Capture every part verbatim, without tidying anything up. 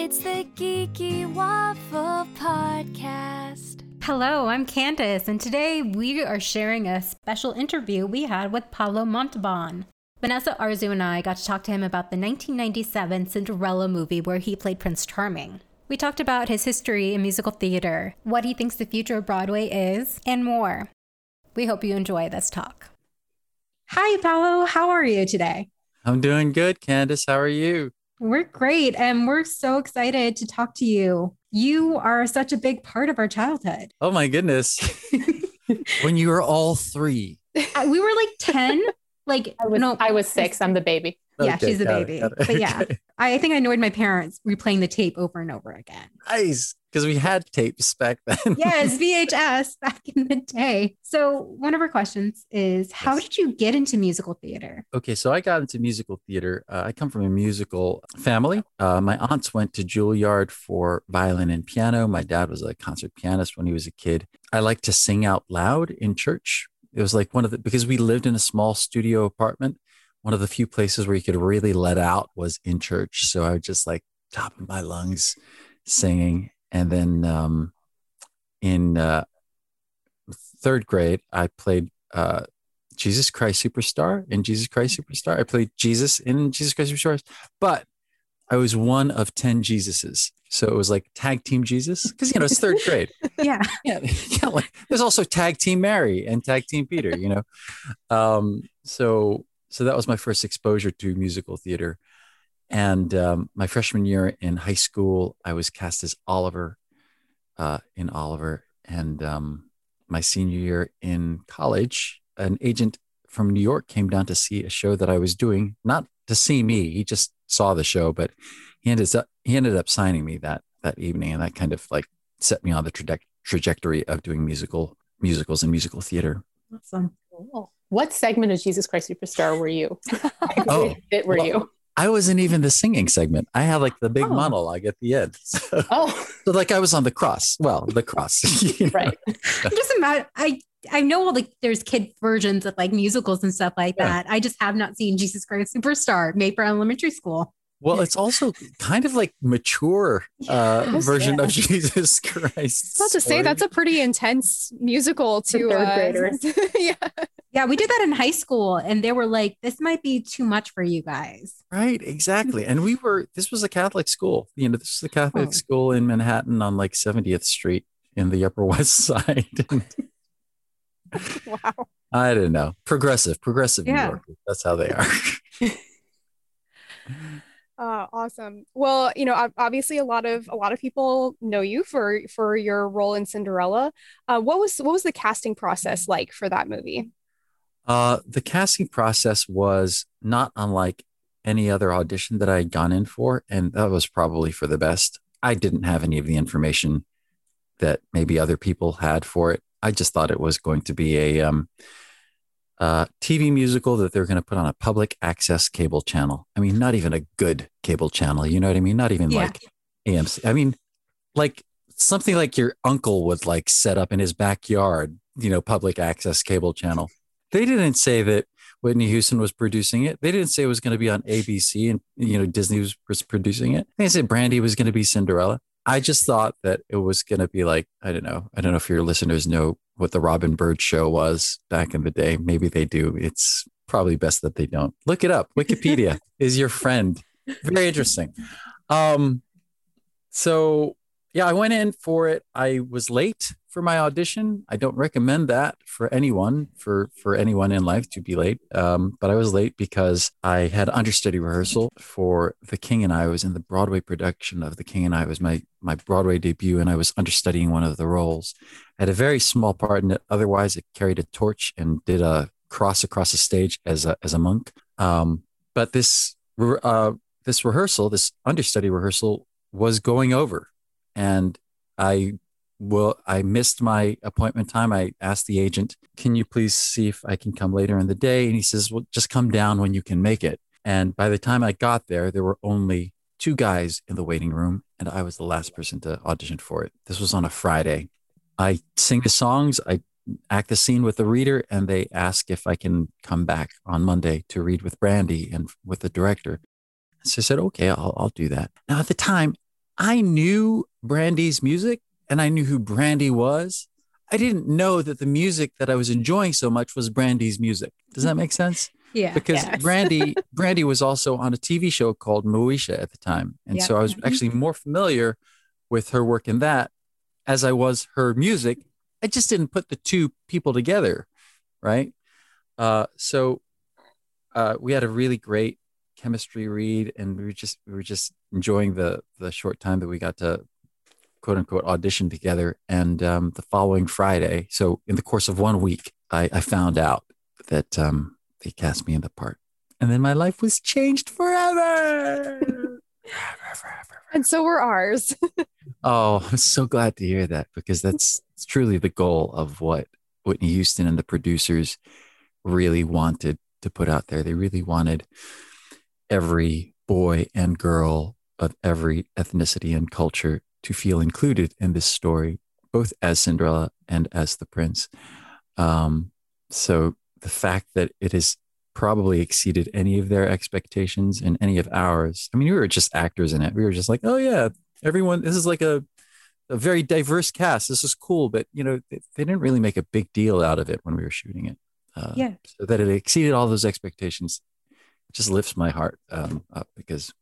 It's the Geeky Waffle Podcast. Hello, I'm Candace, and today we are sharing a special interview we had with Paulo Montalban. Vanessa Arzu and I got to talk to him about the nineteen ninety-seven Cinderella movie where he played Prince Charming. We talked about his history in musical theater, what he thinks the future of Broadway is, and more. We hope you enjoy this talk. Hi, Paulo. How are you today? I'm doing good, Candace. How are you? We're great, and we're so excited to talk to you. You are such a big part of our childhood. Oh, my goodness. When you were all three. We were like ten. Like I was, no, I was six. I'm the baby. Yeah, Okay, she's a got baby. it, got it. But yeah, Okay. I think I annoyed my parents replaying the tape over and over again. Nice, because we had tapes back then. Yes, V H S back in the day. So one of our questions is, how Yes. did you get into musical theater? Okay, so I got into musical theater. Uh, I come from a musical family. Uh, my aunts went to Juilliard for violin and piano. My dad was a concert pianist when he was a kid. I liked to sing out loud in church. It was like one of the, because we lived in a small studio apartment, one of the few places where you could really let out was in church. So I would just like top of my lungs singing. And then um, in uh, third grade, I played uh, Jesus Christ Superstar in Jesus Christ Superstar. I played Jesus in Jesus Christ Superstar, but I was one of ten Jesuses. So it was like tag team Jesus, because, you know, it's third grade. Yeah. Yeah, yeah, like, there's also tag team Mary and tag team Peter, you know. Um, so so that was my first exposure to musical theater. And um, my freshman year in high school, I was cast as Oliver uh, in Oliver. And um, my senior year in college, an agent from New York came down to see a show that I was doing, not to see me. He just saw the show, but he ended up he ended up signing me that that evening, and that kind of like set me on the traje- trajectory of doing musical musicals and musical theater. Awesome. Cool. What segment of Jesus Christ Superstar were you? Oh, It were well, you? I wasn't even the singing segment. I had like the big Oh. monologue at the end. So, Oh, so like I was on the cross. Well, the cross. you know? right. I'm just imagine, I I know all the there's kid versions of like musicals and stuff like Yeah. that. I just have not seen Jesus Christ Superstar made for elementary school. Well, it's also kind of like mature uh, Yes, version yeah. of Jesus Christ. I was about to say that's a pretty intense musical to third uh, graders. yeah. Yeah, we did that in high school, and they were like, "This might be too much for you guys." Right, exactly. And we were, this was a Catholic school. You know, this was a Catholic Oh. school in Manhattan on like seventieth Street in the Upper West Side. Wow. I don't know. Progressive, progressive New Yeah. York. That's how they are. Uh, awesome. Well, you know, ob- obviously a lot of a lot of people know you for for your role in Cinderella. Uh, what was what was the casting process like for that movie? Uh, the casting process was not unlike any other audition that I had gone in for, and that was probably for the best. I didn't have any of the information that maybe other people had for it. I just thought it was going to be a um, uh, T V musical that they're going to put on a public access cable channel. I mean, not even a good cable channel. You know what I mean? Not even Yeah. like A M C. I mean, like something like your uncle would like set up in his backyard, you know, public access cable channel. They didn't say that Whitney Houston was producing it. They didn't say it was going to be on A B C and, you know, Disney was, was producing it. They said Brandy was going to be Cinderella. I just thought that it was going to be like, I don't know. I don't know if your listeners know what the Robin Bird show was back in the day. Maybe they do. It's probably best that they don't. Look it up. Wikipedia is your friend. Very interesting. Um, so yeah, I went in for it. I was late for my audition. I don't recommend that for anyone, for, for anyone in life to be late. Um, but I was late because I had understudy rehearsal for The King and I. I was in the Broadway production of The King and I. It was my, my Broadway debut, and I was understudying one of the roles. I had a very small part in it. Otherwise, I carried a torch and did a cross across the stage as a, as a monk. Um, but this, uh, this rehearsal, this understudy rehearsal was going over. And I well, I missed my appointment time. I asked the agent, can you please see if I can come later in the day? And he says, well, just come down when you can make it. And by the time I got there, there were only two guys in the waiting room, and I was the last person to audition for it. This was on a Friday. I sing the songs, I act the scene with the reader, and they ask if I can come back on Monday to read with Brandy and with the director. So I said, okay, I'll, I'll do that. Now, at the time, I knew Brandy's music and I knew who Brandy was. I didn't know that the music that I was enjoying so much was Brandy's music. Does that make sense? Yeah. Because Yes. Brandy Brandy was also on a T V show called Moesha at the time. And Yep. so I was actually more familiar with her work in that as I was her music. I just didn't put the two people together, right? Uh, so uh, we had a really great chemistry read, and we were just we were just enjoying the the short time that we got to quote unquote audition together. And um, the following Friday, so in the course of one week, I, I found out that um, they cast me in the part, and then my life was changed forever. Forever, forever. And so were ours. Oh, I'm so glad to hear that, because that's it's truly the goal of what Whitney Houston and the producers really wanted to put out there. They really wanted every boy and girl of every ethnicity and culture to feel included in this story, both as Cinderella and as the prince. Um, so the fact that it has probably exceeded any of their expectations and any of ours. I mean, we were just actors in it. We were just like, oh yeah, everyone, this is like a, a very diverse cast. This is cool. But, you know, they, they didn't really make a big deal out of it when we were shooting it. Uh, Yeah. So that it exceeded all those expectations just lifts my heart um, up, because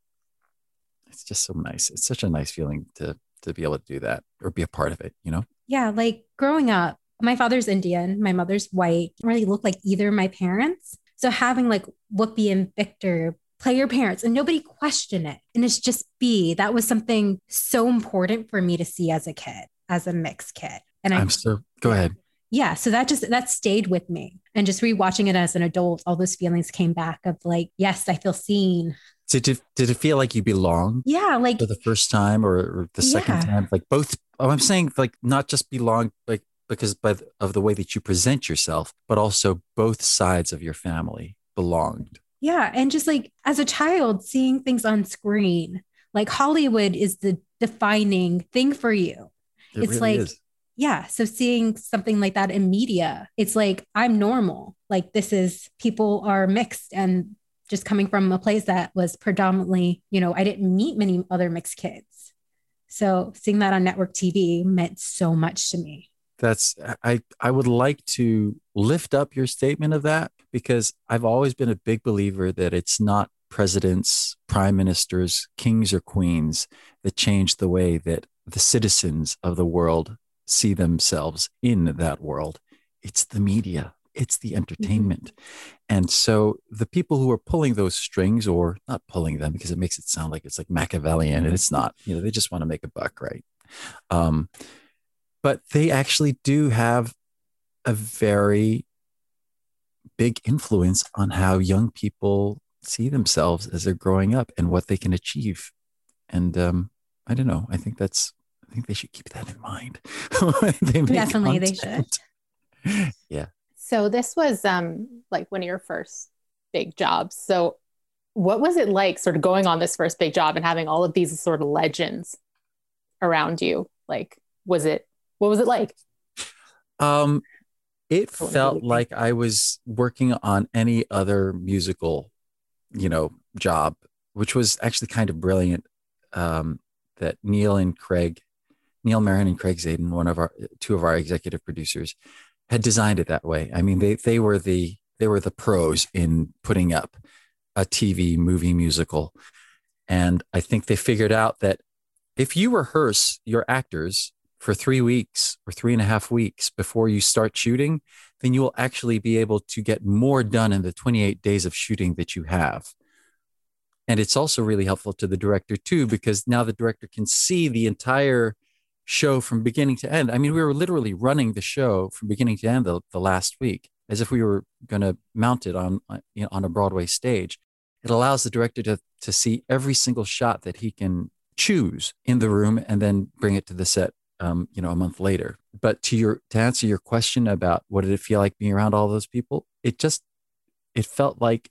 it's just so nice. It's such a nice feeling to to be able to do that or be a part of it, you know? Yeah, like growing up, my father's Indian, my mother's white, didn't really look like either of my parents. So having like Whoopi and Victor play your parents and nobody question it. And it's just be, that was something so important for me to see as a kid, as a mixed kid. And I, I'm so, go ahead. yeah, so that just, that stayed with me. And just rewatching it as an adult, all those feelings came back of like, yes, I feel seen. Did it, did it feel like you belonged Yeah, like, for the first time or, or the second Yeah. time? Like both, oh, I'm saying like not just belong, like because by the, of the way that you present yourself, but also both sides of your family belonged. yeah. And just like as a child, seeing things on screen, like Hollywood is the defining thing for you. It It's really like, is. yeah. So seeing something like that in media, it's like, I'm normal. Like this is, people are mixed, and just coming from a place that was predominantly, you know, I didn't meet many other mixed kids. So seeing that on network T V meant so much to me. That's I I would like to lift up your statement of that, because I've always been a big believer that it's not presidents, prime ministers, kings or queens that change the way that the citizens of the world see themselves in that world. It's the media, it's the entertainment. And so the people who are pulling those strings, or not pulling them because it makes it sound like it's like Machiavellian, and it's not, you know, they just want to make a buck, right? Um, but they actually do have a very big influence on how young people see themselves as they're growing up and what they can achieve. And um, I don't know. I think that's, I think they should keep that in mind. when they make Definitely, they content. Yeah. So this was um like one of your first big jobs. So what was it like sort of going on this first big job and having all of these sort of legends around you? Like, was it, what was it like? Um, it I wanna felt really- like I was working on any other musical, you know, job, which was actually kind of brilliant. Um, that Neil and Craig, Neil Marin and Craig Zaden, one of our two of our executive producers, had designed it that way. I mean, they they were the they were the pros in putting up a T V movie musical, and I think they figured out that if you rehearse your actors for three weeks or three and a half weeks before you start shooting, then you will actually be able to get more done in the twenty-eight days of shooting that you have. And it's also really helpful to the director too, because now the director can see the entire show from beginning to end. I mean, we were literally running the show from beginning to end the, the last week, as if we were going to mount it on, you know, on a Broadway stage. It allows the director to, to see every single shot that he can choose in the room and then bring it to the set, um, you know, a month later. But to your, to answer your question about what did it feel like being around all those people, it just, it felt like,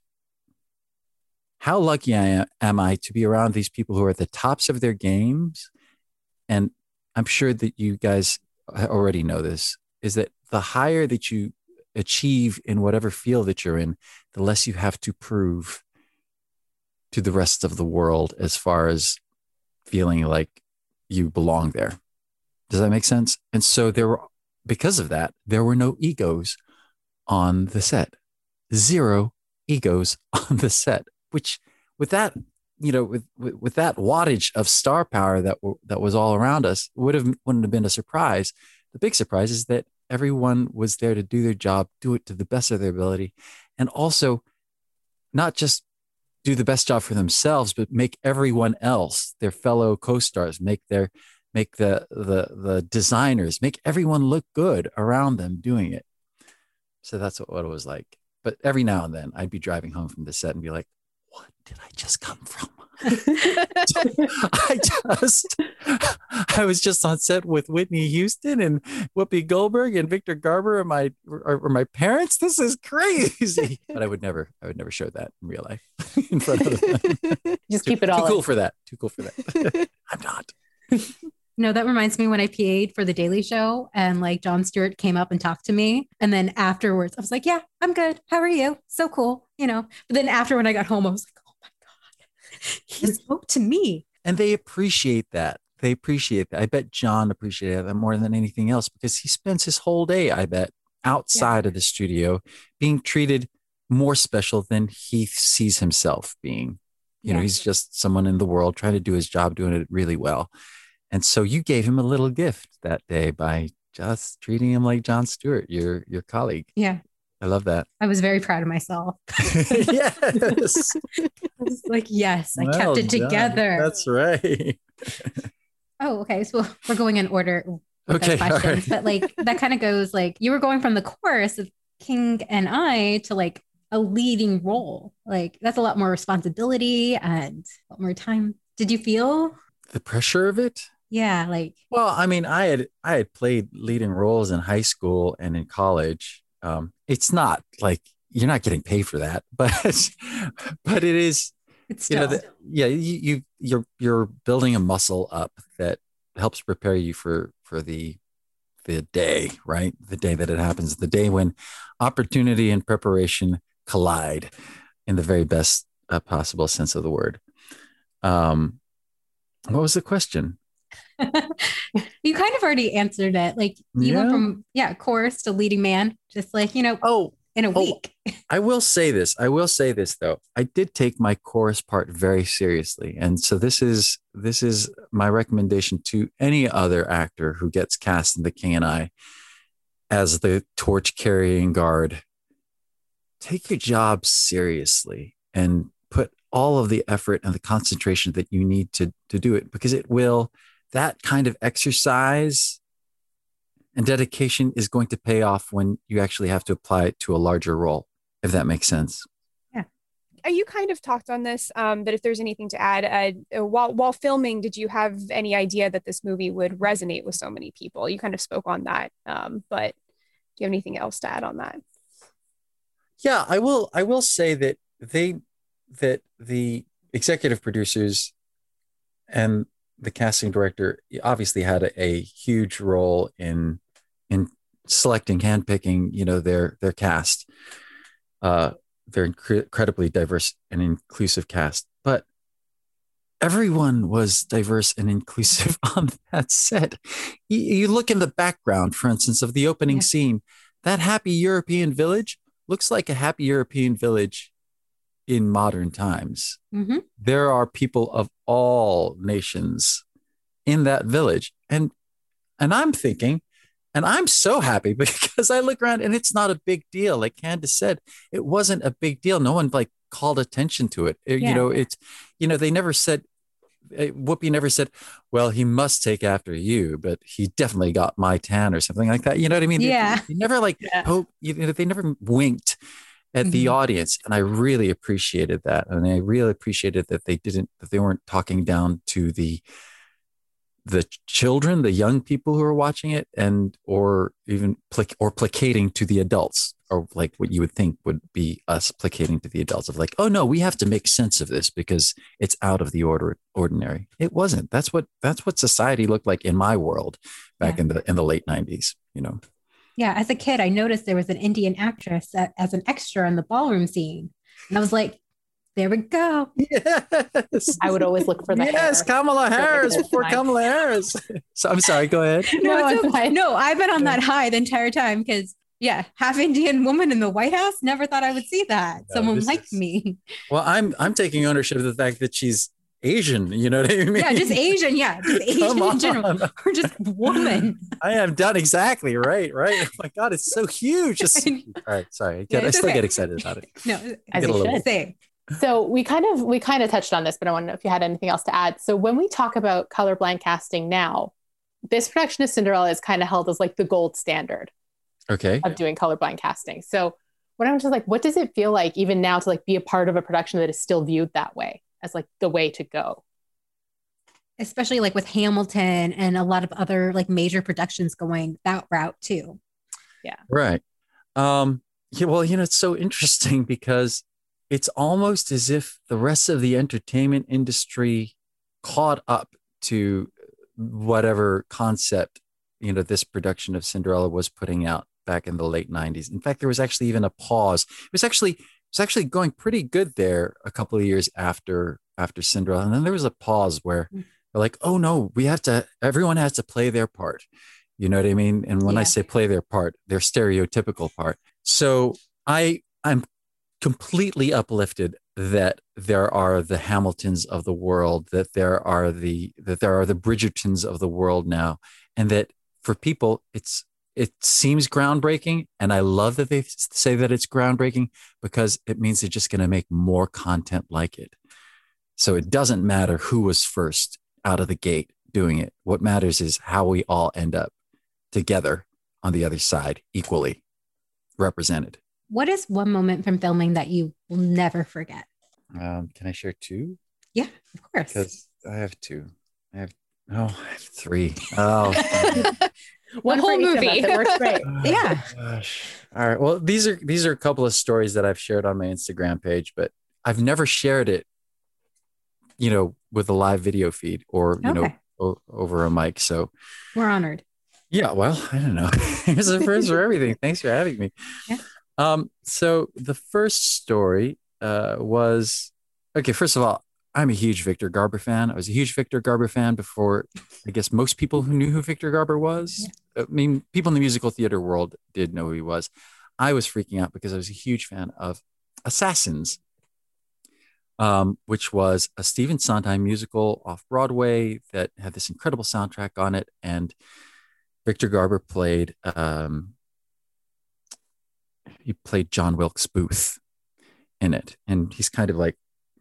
how lucky I am, am I to be around these people who are at the tops of their games. And I'm sure that you guys already know this, is that the higher that you achieve in whatever field that you're in, the less you have to prove to the rest of the world as far as feeling like you belong there. Does that make sense? And so there were, because of that, there were no egos on the set. Zero egos on the set, which with that, you know, with, with, with that wattage of star power that w- that was all around us, would have wouldn't have been a surprise. The big surprise is that everyone was there to do their job, do it to the best of their ability, and also not just do the best job for themselves, but make everyone else, their fellow co-stars, make their make the the the designers, make everyone look good around them doing it. So that's what, what it was like. But every now and then I'd be driving home from the set and be like, what did I just come from? I just, I was just on set with Whitney Houston and Whoopi Goldberg and Victor Garber and my, or, or my parents. This is crazy. But I would never, I would never show that in real life in front of them. Just too, keep it all. Too cool in. for that. Too cool for that. I'm not. No, that reminds me when I P A'd for The Daily Show and like Jon Stewart came up and talked to me. And then afterwards, I was like, yeah, I'm good. How are you? So cool. You know, but then after when I got home, I was like, oh my God, he spoke to me. And they appreciate that. They appreciate that. I bet John appreciated that more than anything else because he spends his whole day, I bet, outside yeah. of the studio being treated more special than he sees himself being. You yeah. know, he's just someone in the world trying to do his job, doing it really well. And so you gave him a little gift that day by just treating him like Jon Stewart, your your colleague. Yeah. I love that. I was very proud of myself. Yes. I was like, yes, I well kept it done. Together. That's right. Oh, okay. So we're going in order. Okay. Questions, right. But like that kind of goes like you were going from the chorus of King and I to like a leading role. Like that's a lot more responsibility and a lot more time. Did you feel the pressure of it? Yeah, like well, I mean, I had I had played leading roles in high school and in college. Um, it's not like you're not getting paid for that, but but it is. It's still, you know, the, still. yeah, you, you you're you're building a muscle up that helps prepare you for for the the day, right? The day that it happens, the day when opportunity and preparation collide, in the very best uh, possible sense of the word. Um, what was the question? You kind of already answered it. Like you yeah. went from yeah chorus to leading man, just like you know. Oh, in a oh, week. I will say this. I will say this though. I did take my chorus part very seriously, and so this is this is my recommendation to any other actor who gets cast in The King and I as the torch carrying guard. Take your job seriously and put all of the effort and the concentration that you need to to do it, because it will. That kind of exercise and dedication is going to pay off when you actually have to apply it to a larger role, if that makes sense. Yeah. You kind of talked on this, um, but if there's anything to add, uh, while while filming, did you have any idea that this movie would resonate with so many people? You kind of spoke on that, um, but do you have anything else to add on that? Yeah, I will. I will say that they that the executive producers and the casting director obviously had a, a huge role in in selecting, handpicking, you know, their their cast. Uh, they're incre- incredibly diverse and inclusive cast, but everyone was diverse and inclusive on that set. You, you look in the background, for instance, of the opening yeah. scene. That happy European village looks like a happy European village in modern times. Mm-hmm. There are people of all nations in that village. And and I'm thinking, and I'm so happy because I look around and it's not a big deal. Like Candace said, it wasn't a big deal. No one like called attention to it. it yeah. You know, it's, you know, they never said, Whoopi never said, well, he must take after you, but he definitely got my tan or something like that. You know what I mean? Yeah. They, they never like, yeah. oh, you know, they never winked at mm-hmm. the audience. And I really appreciated that. And I really appreciated that they didn't, that they weren't talking down to the, the children, the young people who are watching it, and, or even, plic- or placating to the adults, or like what you would think would be us placating to the adults of like, oh no, we have to make sense of this because it's out of the order, ordinary. It wasn't. That's what, that's what society looked like in my world back yeah. in the, in the late nineties, you know? Yeah, as a kid, I noticed there was an Indian actress that, as an extra in the ballroom scene. And I was like, There we go. Yes. I would always look for the yes, hair. Kamala Harris this before time. Kamala Harris. So I'm sorry. Go ahead. No, No, it's it's okay. fine. No, I've been on that high the entire time because, yeah, half Indian woman in the White House. Never thought I would see that. No, Someone this like is- me. Well, I'm I'm taking ownership of the fact that she's Asian. You know what I mean? Yeah, just Asian. Yeah, just Asian Come in general. on. Or just woman. I am done exactly right. Right. Oh my God, it's so huge. It's so huge. All right. Sorry. I, get, Yeah, I it's still okay. get excited about it. No, As Get a you little- should. same. So we kind of we kind of touched on this, but I want to know if you had anything else to add. So when we talk about colorblind casting now, this production of Cinderella is kind of held as like the gold standard Okay. of doing colorblind casting. So what I'm just like, what does it feel like even now to like be a part of a production that is still viewed that way as like the way to go? Especially like with Hamilton and a lot of other like major productions going that route too. Right. Um, yeah, well, you know, it's so interesting because it's almost as if the rest of the entertainment industry caught up to whatever concept, you know, this production of Cinderella was putting out back in the late nineties. In fact, there was actually even a pause. It was actually it was actually going pretty good there a couple of years after after Cinderella. And then there was a pause where they're like, oh no, we have to, everyone has to play their part. You know what I mean? And when I Yeah. say play their part, their stereotypical part. So I, I'm completely uplifted that there are the Hamiltons of the world, that there are the, that there are the Bridgertons of the world now. And that for people, it's, it seems groundbreaking. And I love that they say that it's groundbreaking because it means they're just going to make more content like it. So it doesn't matter who was first out of the gate doing it. What matters is how we all end up together on the other side, equally represented. What is one moment from filming that you will never forget? Um, can I share two? Yeah, of course. Because I have two. I have, oh, I have three. Oh, One whole for each of movie. us, it works great. Yeah. Gosh. All right. Well, these are these are a couple of stories that I've shared on my Instagram page, but I've never shared it, you know, with a live video feed or, you know, Okay. o- over a mic. So We're honored. yeah, well, I don't know. Here's the first for everything. Thanks for having me. Yeah. Um, so the first story uh, was okay. First of all, I'm a huge Victor Garber fan. I was a huge Victor Garber fan before, I guess, most people who knew who Victor Garber was. I mean, people in the musical theater world did know who he was. I was freaking out because I was a huge fan of Assassins, um, which was a Stephen Sondheim musical off Broadway that had this incredible soundtrack on it. And Victor Garber played, um, he played John Wilkes Booth in it. And he's kind of like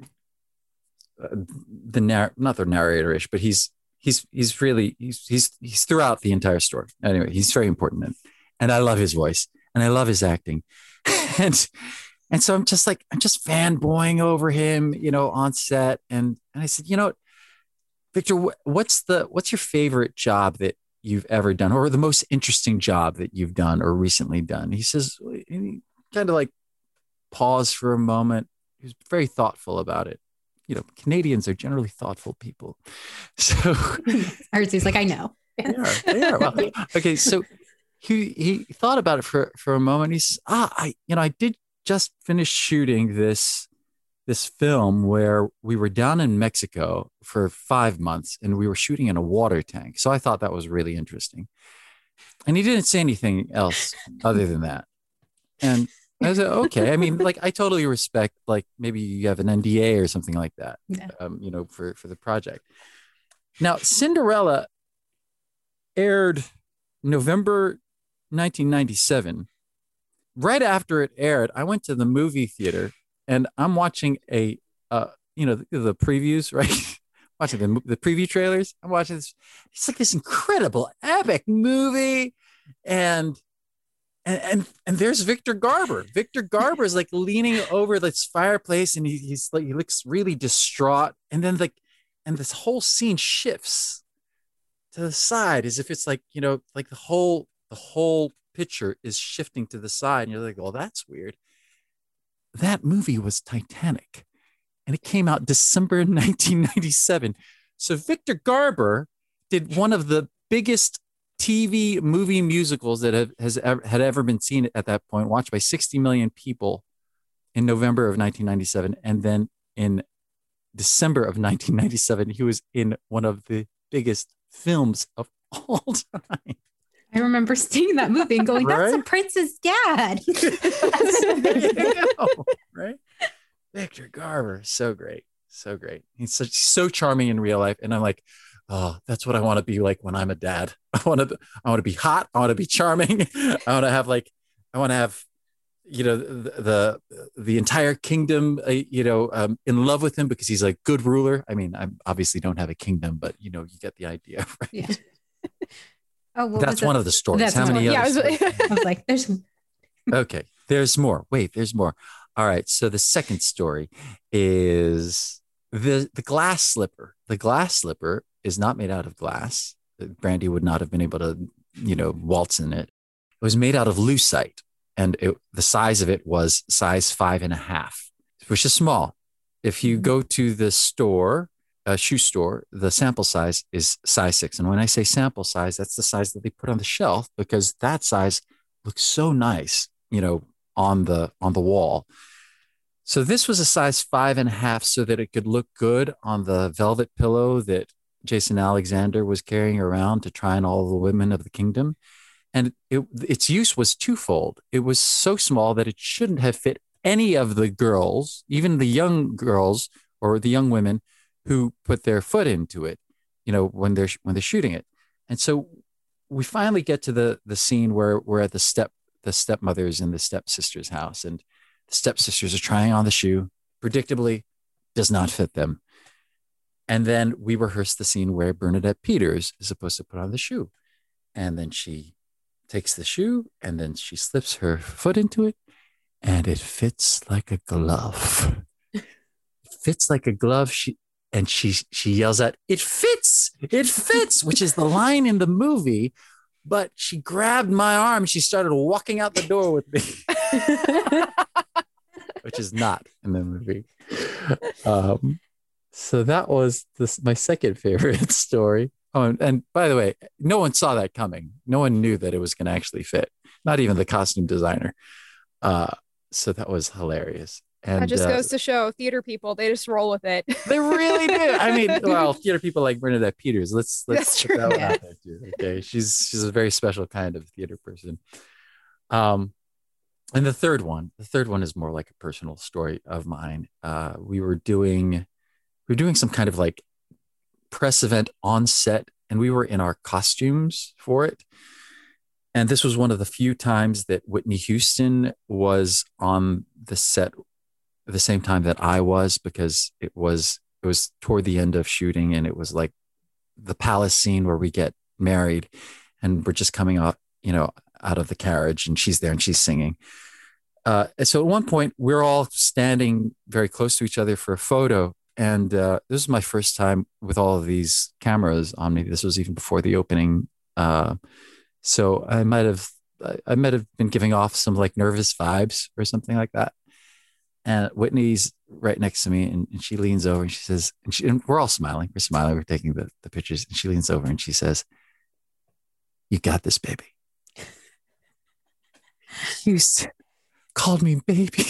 uh, the narr- not the narrator-ish, but he's, he's, he's really, he's, he's, he's throughout the entire story. Anyway, he's very important. In, and I love his voice and I love his acting. and, and so I'm just like, I'm just fanboying over him, you know, on set. And, and I said, you know, Victor, wh- what's the, what's your favorite job that you've ever done, or the most interesting job that you've done or recently done? He says, and he kind of like paused for a moment. He was very thoughtful about it. You know, Canadians are generally thoughtful people. So Artsy's like, I know. they are, they are. Well, okay. So he, he thought about it for, for a moment. He says, ah, I, you know, I did just finish shooting this, this film where we were down in Mexico for five months and we were shooting in a water tank. So I thought that was really interesting. And he didn't say anything else other than that. And I said, okay. I mean, like, I totally respect, like, maybe you have an N D A or something like that, Yeah. um, you know, for, for the project. Now, Cinderella aired November nineteen ninety-seven. Right after it aired, I went to the movie theater and I'm watching a, uh, you know, the, the previews, right? watching the, the preview trailers. I'm watching this. It's like this incredible, epic movie. And, and, and, and there's Victor Garber. Victor Garber is like leaning over this fireplace and he, he's like, he looks really distraught. And then like, and this whole scene shifts to the side as if it's like, you know, like the whole, the whole picture is shifting to the side. And you're like, well, that's weird. That movie was Titanic and it came out December nineteen ninety-seven. So Victor Garber did one of the biggest T V movie musicals that have, has ever, had ever been seen at that point, watched by sixty million people in November of nineteen ninety-seven. And then in December of nineteen ninety-seven, he was in one of the biggest films of all time. I remember seeing that movie and going, that's Right? the prince's dad. There you go, right? Victor Garber, so great, so great. He's such so charming in real life, and I'm like, oh, that's what I want to be like when I'm a dad. I want to, I want to be hot. I want to be charming. I want to have like, I want to have, you know, the the, the entire kingdom, uh, you know, um, in love with him because he's a good ruler. I mean, I obviously don't have a kingdom, but you know, you get the idea, right? Yeah. Oh, what That's was one it? of the stories. That's How one. many Yeah, I other was- stories? I was like, there's Okay, there's more. Wait, there's more. All right. So the second story is the the glass slipper. The glass slipper is not made out of glass. Brandy would not have been able to, you know, waltz in it. It was made out of lucite, and it, the size of it was size five and a half, which is small. If you go to the store, a shoe store, the sample size is size six. And when I say sample size, that's the size that they put on the shelf because that size looks so nice, you know, on the on the wall. So this was a size five and a half so that it could look good on the velvet pillow that Jason Alexander was carrying around to try on all the women of the kingdom. And it, its use was twofold. It was so small that it shouldn't have fit any of the girls, even the young girls or the young women who put their foot into it, you know, when they're when they're shooting it. And so we finally get to the the scene where we're at the step the stepmother's and the stepsister's house, and the stepsisters are trying on the shoe. Predictably, does not fit them. And then we rehearse the scene where Bernadette Peters is supposed to put on the shoe, and then she takes the shoe and then she slips her foot into it, and it fits like a glove. It fits like a glove. She and she she yells out, "It fits! It fits!" which is the line in the movie. But she grabbed my arm. She started walking out the door with me, which is not in the movie. Um, so that was this, my second favorite story. Oh, and, and by the way, no one saw that coming. No one knew that it was going to actually fit. Not even the costume designer. Uh, so that was hilarious. And That just uh, goes to show theater people, they just roll with it. they really do. I mean, well, theater people like Bernadette Peters. Let's let's That's put true. that one Yeah. out there too. Okay, she's she's a very special kind of theater person. Um, and the third one, the third one is more like a personal story of mine. Uh, we were doing we were doing some kind of like press event on set, and we were in our costumes for it. And this was one of the few times that Whitney Houston was on the set at the same time that I was, because it was it was toward the end of shooting, and it was like the palace scene where we get married, and we're just coming out, you know, out of the carriage, and she's there and she's singing. Uh, and so at one point, we're all standing very close to each other for a photo, and uh, this was my first time with all of these cameras on me. This was even before the opening, uh, so I might have I might have been giving off some like nervous vibes or something like that. And Whitney's right next to me, and, and she leans over and she says, and, she, and we're all smiling. We're smiling. We're taking the, the pictures. And she leans over and she says, "You got this, baby." Houston called me baby.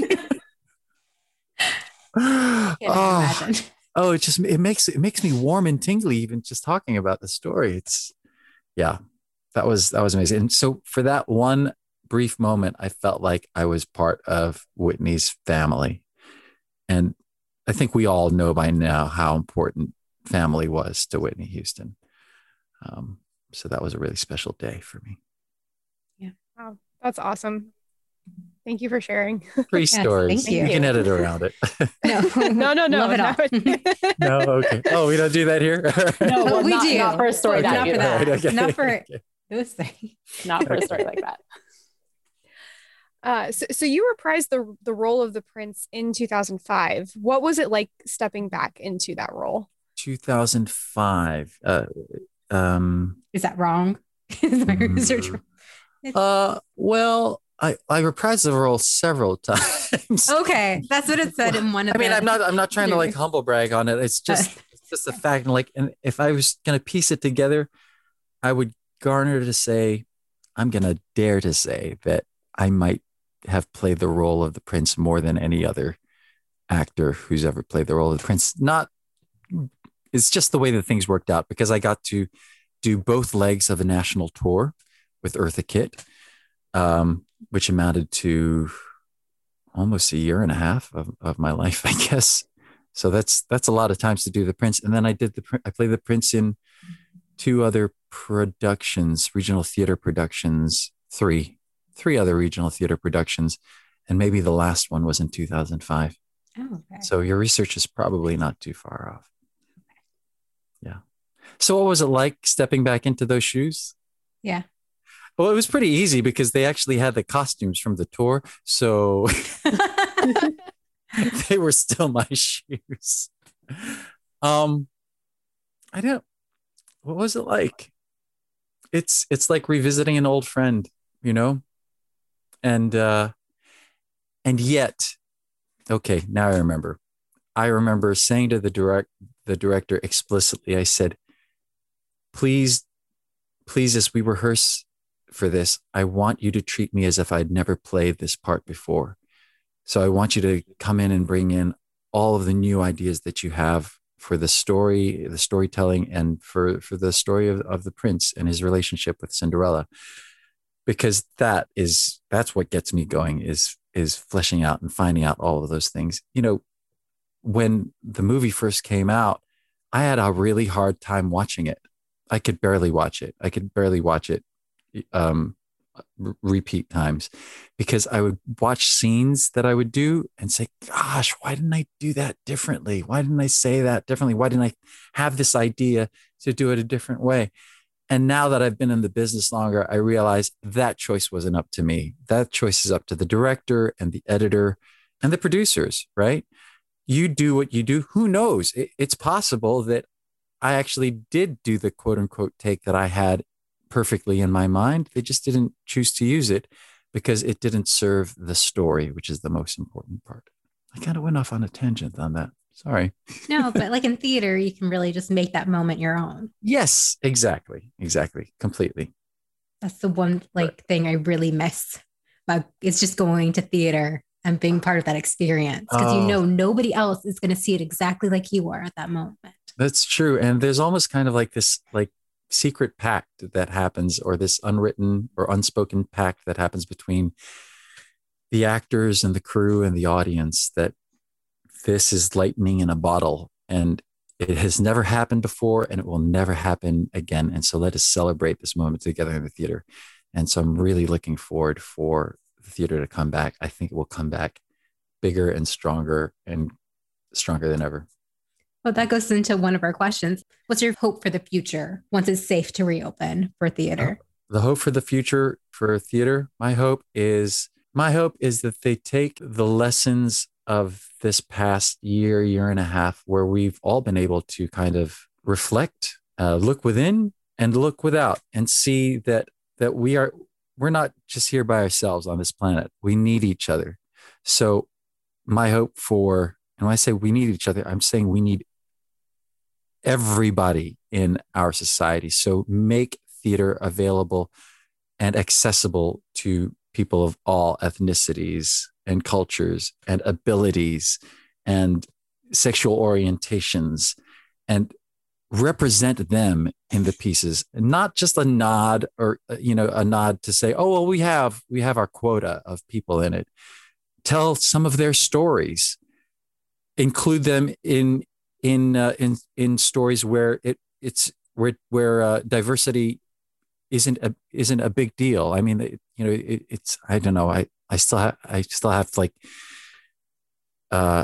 Can't oh, imagine. oh, it just it makes it makes me warm and tingly even just talking about the story. It's yeah, that was that was amazing. And so for that one brief moment, I felt like I was part of Whitney's family. And I think we all know by now how important family was to Whitney Houston. Um, so that was a really special day for me. Wow, that's awesome. Thank you for sharing. Three Yes, stories. thank you. You can edit around it. No, no, no. Love it all. No, okay. Oh, we don't do that here? No, well, We not, do. not for a story Not that for you. that. Right, okay, Not for okay. those things. Not for a story like that. Uh, so, so you reprised the the role of the prince in two thousand five. What was it like stepping back into that role? two thousand five. Uh, um, Is that wrong? Is my research wrong? uh, well, I, I reprised the role several times. Okay, that's what it said in one of I mean, the- I'm not I'm not trying to like humble brag on it. It's just it's just a fact. And like, and if I was gonna piece it together, I would garner to say, I'm gonna dare to say that I might have played the role of the prince more than any other actor who's ever played the role of the prince. Not, it's just the way that things worked out, because I got to do both legs of a national tour with Eartha Kitt, um, which amounted to almost a year and a half of, of my life, I guess. So that's that's a lot of times to do the prince. And then I did the I played the prince in two other productions, regional theater productions, three, three other regional theater productions, and maybe the last one was in two thousand five. Oh, okay. So your research is probably not too far off. Yeah. So what was it like stepping back into those shoes? Yeah. Well, it was pretty easy because they actually had the costumes from the tour. So they were still my shoes. Um, I don't, what was it like? It's, it's like revisiting an old friend, you know? And, uh, and yet, okay, now I remember. I remember saying to the direct, the director explicitly, I said, please, please, as we rehearse for this, I want you to treat me as if I'd never played this part before. So I want you to come in and bring in all of the new ideas that you have for the story, the storytelling, and for, for the story of, of the prince and his relationship with Cinderella. Because that is, that's what gets me going, is, is fleshing out and finding out all of those things. You know, when the movie first came out, I had a really hard time watching it. I could barely watch it. I could barely watch it um, r- repeat times, because I would watch scenes that I would do and say, gosh, why didn't I do that differently? Why didn't I say that differently? Why didn't I have this idea to do it a different way? And now that I've been in the business longer, I realize that choice wasn't up to me. That choice is up to the director and the editor and the producers, right? You do what you do. Who knows? It, it's possible that I actually did do the quote unquote take that I had perfectly in my mind. They just didn't choose to use it because it didn't serve the story, which is the most important part. I kind of went off on a tangent on that. Sorry. No, but like in theater, you can really just make that moment your own. Yes, exactly. Exactly. Completely. That's the one like thing I really miss. But it's just going to theater and being part of that experience, because Oh. you know nobody else is going to see it exactly like you are at that moment. That's true. And there's almost kind of like this like secret pact that happens, or this unwritten or unspoken pact that happens between the actors and the crew and the audience, that this is lightning in a bottle and it has never happened before and it will never happen again. And so let us celebrate this moment together in the theater. And so I'm really looking forward for the theater to come back. I think it will come back bigger and stronger and stronger than ever. Well, that goes into one of our questions. What's your hope for the future once it's safe to reopen for theater? The hope for the future for theater, my hope is, my hope is that they take the lessons of this past year, year and a half, where we've all been able to kind of reflect, uh, look within and look without, and see that, that we are, we're not just here by ourselves on this planet. We need each other. So my hope for, and when I say we need each other, I'm saying we need everybody in our society. So make theater available and accessible to people of all ethnicities and cultures and abilities and sexual orientations, and represent them in the pieces. Not just a nod or, you know, a nod to say, oh, well, we have, we have our quota of people in it. Tell some of their stories, include them in, in, uh, in, in stories where it, it's where, where uh, diversity isn't a, isn't a big deal. I mean, it, you know, it, it's, I don't know. I, I still have, I still have like, uh,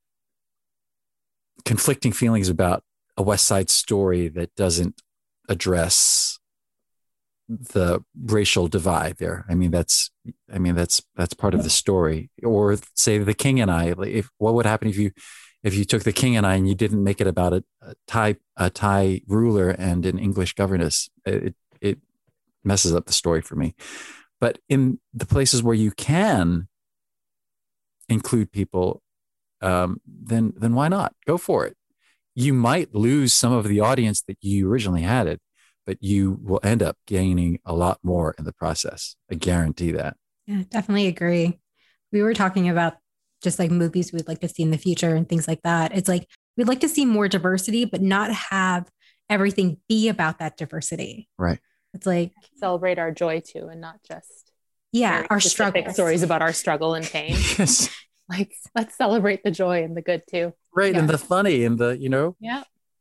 conflicting feelings about a West Side Story that doesn't address the racial divide there. I mean, that's, I mean, that's, that's part of the story. Or say The King and I, if, what would happen if you, if you took The King and I and you didn't make it about a, a Thai, a Thai ruler and an English governess? It, it messes up the story for me. But in the places where you can include people, um, then, then why not? Go for it. You might lose some of the audience that you originally had it, but you will end up gaining a lot more in the process. I guarantee that. Yeah, definitely agree. We were talking about just like movies we'd like to see in the future and things like that. It's like we'd like to see more diversity, but not have everything be about that diversity. Right. It's like celebrate our joy too, and not just yeah, very our specific struggles. stories about our struggle and pain. Yes. Like, let's celebrate the joy and the good too. Right. Yeah. And the funny and the, you know, Yeah.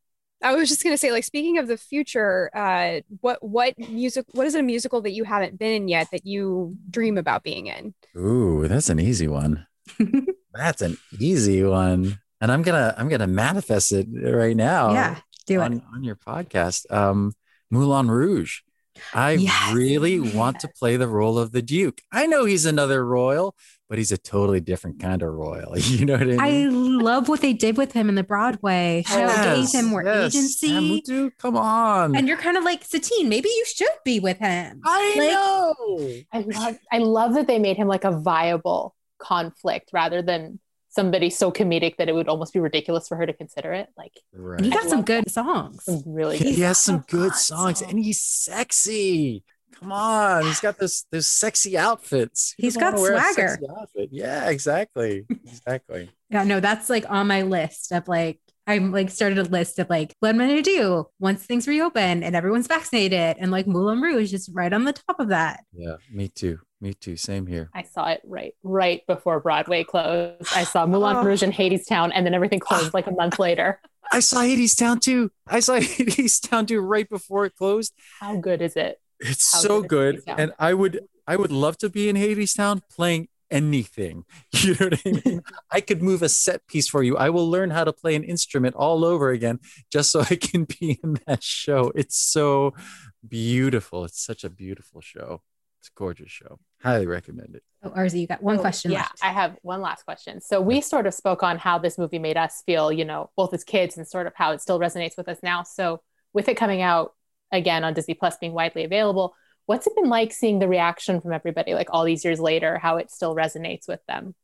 I was just gonna say, like, speaking of the future, uh, what what music? What is a musical that you haven't been in yet that you dream about being in? ooh, that's an easy one. That's an easy one. And I'm gonna I'm gonna manifest it right now. Yeah, do on, it. on your podcast. Um, Moulin Rouge. I Yes. really want to play the role of the Duke. I know he's another royal, but he's a totally different kind of royal. You know what I I mean? love what they did with him in the Broadway show. Yes, Gave him more yes. agency. Hamutu, come on. And you're kind of like, Satine, maybe you should be with him. I Like- know. I love I love that they made him like a viable conflict rather than somebody so comedic that it would almost be ridiculous for her to consider it. Like, Right. And he I got some love good songs. some really He good has some got good hot songs, songs. and he's sexy. Come on, he's got this those sexy outfits. Who He's doesn't got wanna wear a swagger. sexy outfit? Yeah, exactly, exactly. Yeah, no, that's like on my list of like, I'm like started a list of like, what am I going to do once things reopen and everyone's vaccinated? And like Moulin Rouge is right on the top of that. Yeah, me too. Me too. Same here. I saw it right right before Broadway closed. I saw Moulin Oh. Rouge and Hadestown, and then everything closed like a month later. I saw Hadestown too. I saw Hadestown too right before it closed. How good is it? It's How so good is good, Hadestown? and I would I would love to be in Hadestown playing anything. You know what I mean? I could move a set piece for you. I will learn how to play an instrument all over again just so I can be in that show. It's so beautiful. It's such a beautiful show. It's a gorgeous show. Highly recommend it. Oh, Arzi, you got one Oh, question yeah, left. I have one last question. So we sort of spoke on how this movie made us feel, you know, both as kids and sort of how it still resonates with us now. So with it coming out again on Disney Plus being widely available, what's it been like seeing the reaction from everybody, like all these years later, how it still resonates with them?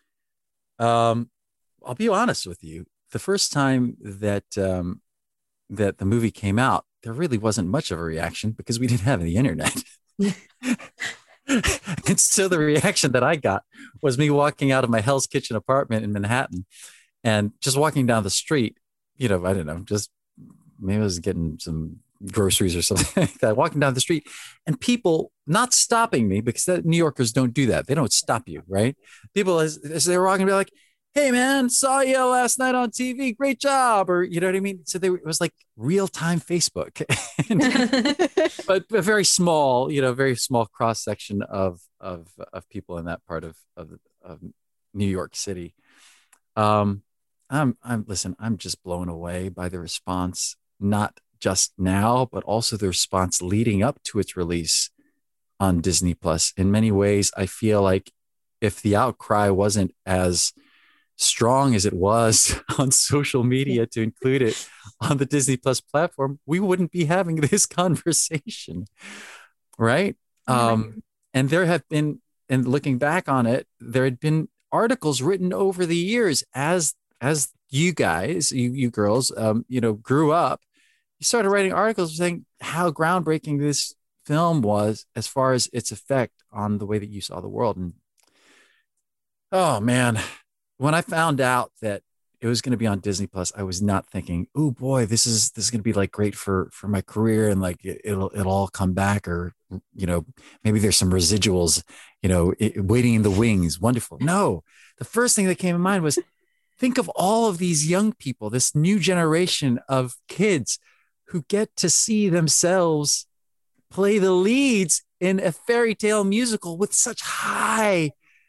Um, I'll be honest with you. The first time that um, that the movie came out, there really wasn't much of a reaction because we didn't have the internet. And so the reaction that I got was me walking out of my Hell's Kitchen apartment in Manhattan and just walking down the street, you know, I don't know, just maybe I was getting some groceries or something like that, walking down the street and people not stopping me because that, New Yorkers don't do that. They don't stop you, right? People as, as they were walking, be like, hey man, saw you last night on T V, great job. Or, you know what I mean? So they, it was like real time Facebook. but a very small, you know, very small cross section of of of people in that part of of, of New York City. Um, I'm I'm listen, I'm just blown away by the response, not just now, but also the response leading up to its release on Disney Plus. In many ways, I feel like if the outcry wasn't as strong as it was on social media to include it on the Disney Plus platform, we wouldn't be having this conversation, right? Um, and there have been, and looking back on it, there had been articles written over the years as as you guys, you you girls, um, you know, grew up. You started writing articles saying how groundbreaking this film was as far as its effect on the way that you saw the world. And oh man, when I found out that it was going to be on Disney Plus, I was not thinking, oh boy, this is this is going to be like great for for my career and like it, it'll it'll all come back, or you know, maybe there's some residuals, you know, it, waiting in the wings. Wonderful. No, the first thing that came in mind was think of all of these young people, this new generation of kids who get to see themselves play the leads in a fairy tale musical with such high,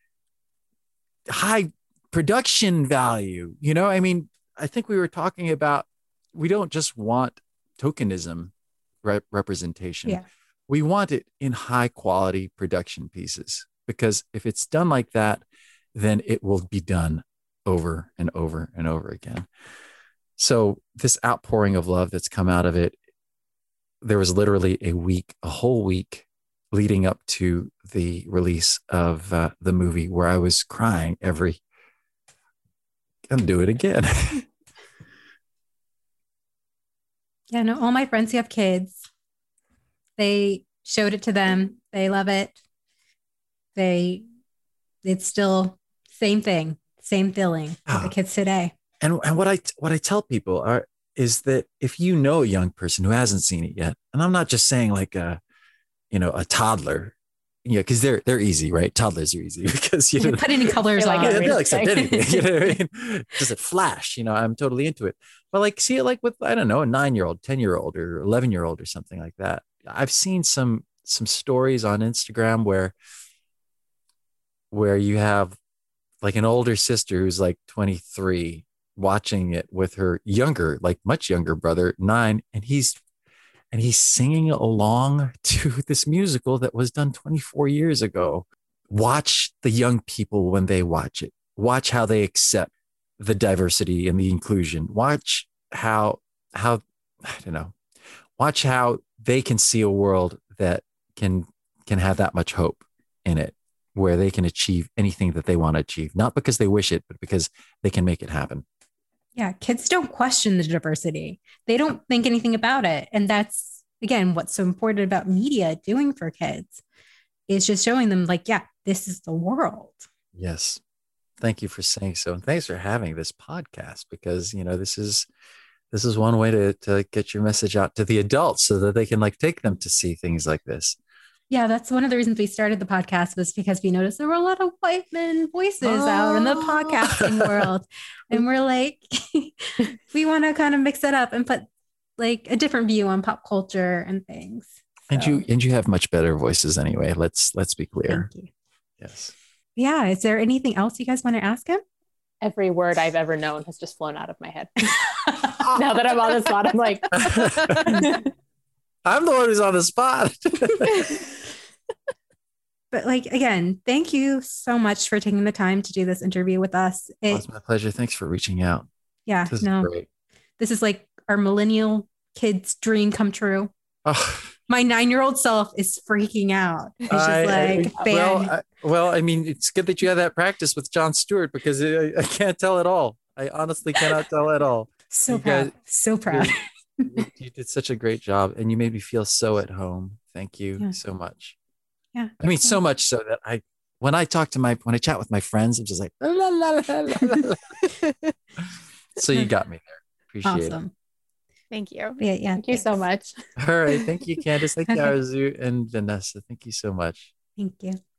high production value. You know, I mean, I think we were talking about, we don't just want tokenism rep- representation. Yeah. We want it in high quality production pieces, because if it's done like that, then it will be done over and over and over again. So this outpouring of love that's come out of it, there was literally a week, a whole week leading up to the release of uh, the movie where I was crying every, I'll do it again. Yeah, no, all my friends who have kids, they showed it to them. They love it. They, it's still same thing, Same feeling with the Ah. kids today. And and what I what I tell people are is that if you know a young person who hasn't seen it yet, and I'm not just saying like a, you know, a toddler, you know, because they're they're easy, right? Toddlers are easy because you You know put any colors They're like on. yeah, everything. they accept anything. You know what I mean? Does it flash? You know, I'm totally into it. But like, see it like with, I don't know, a nine-year-old, ten-year-old, or eleven-year-old or something like that. I've seen some some stories on Instagram where where you have like an older sister who's like twenty-three watching it with her younger, like much younger brother, nine, and he's and he's singing along to this musical that was done twenty-four years ago. Watch the young people when they watch it. Watch how they accept the diversity and the inclusion. Watch how how I don't know. Watch how they can see a world that can can have that much hope in it, where they can achieve anything that they want to achieve, not because they wish it, but because they can make it happen. Yeah, kids don't question the diversity. They don't think anything about it. And that's, again, what's so important about media doing for kids is just showing them like, yeah, this is the world. Yes. Thank you for saying so. And thanks for having this podcast, because, you know, this is, this is one way to, to get your message out to the adults so that they can like take them to see things like this. Yeah, that's one of the reasons we started the podcast, was because we noticed there were a lot of white men voices oh. out in the podcasting world. And we're like, we want to kind of mix it up and put like a different view on pop culture and things. So. And you and you have much better voices anyway. Let's let's be clear. Thank you. Yes. Yeah. Is there anything else you guys want to ask him? Every word I've ever known has just flown out of my head. Now that I'm on the spot, I'm like, I'm the one who's on the spot. But like, again, thank you so much for taking the time to do this interview with us. It, oh, it's my pleasure. Thanks for reaching out. Yeah, this no, is great. This is like our millennial kids' dream come true. Oh. My nine-year-old self is freaking out. It's just I, like, I, well, I, well, I mean, it's good that you had that practice with Jon Stewart, because I, I can't tell at all. I honestly cannot tell at all. So you proud. Guys, so proud. you, you did such a great job, and you made me feel so at home. Thank you Yeah. so much. Yeah. I mean, so much so that I, when I talk to my, when I chat with my friends, I'm just like, la, la, la, la, la. So you got me there. Appreciate Awesome. it. Thank you. Yeah, yeah. thank you so much. All right. Thank you, Candace. Thank you, Okay. Arzu and Vanessa. Thank you so much. Thank you.